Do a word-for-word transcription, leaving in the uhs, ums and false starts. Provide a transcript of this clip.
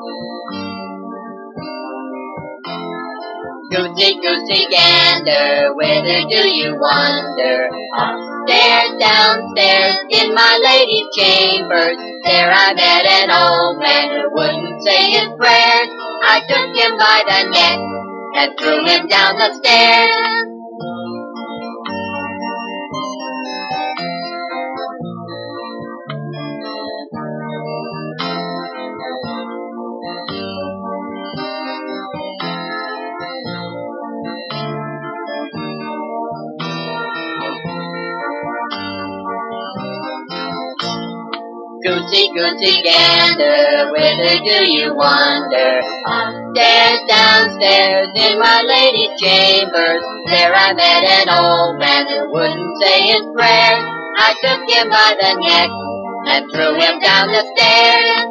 Goosey, goosey gander, whither do you wander? Upstairs, downstairs, in my lady's chambers. There I met an old man who wouldn't say his prayers. I took him by the neck and threw him down the stairs. Goosey, goosey gander, whither do you wander? Upstairs, downstairs, in my lady's chambers. There I met an old man who wouldn't say his prayers. I took him by the neck and threw him down the stairs.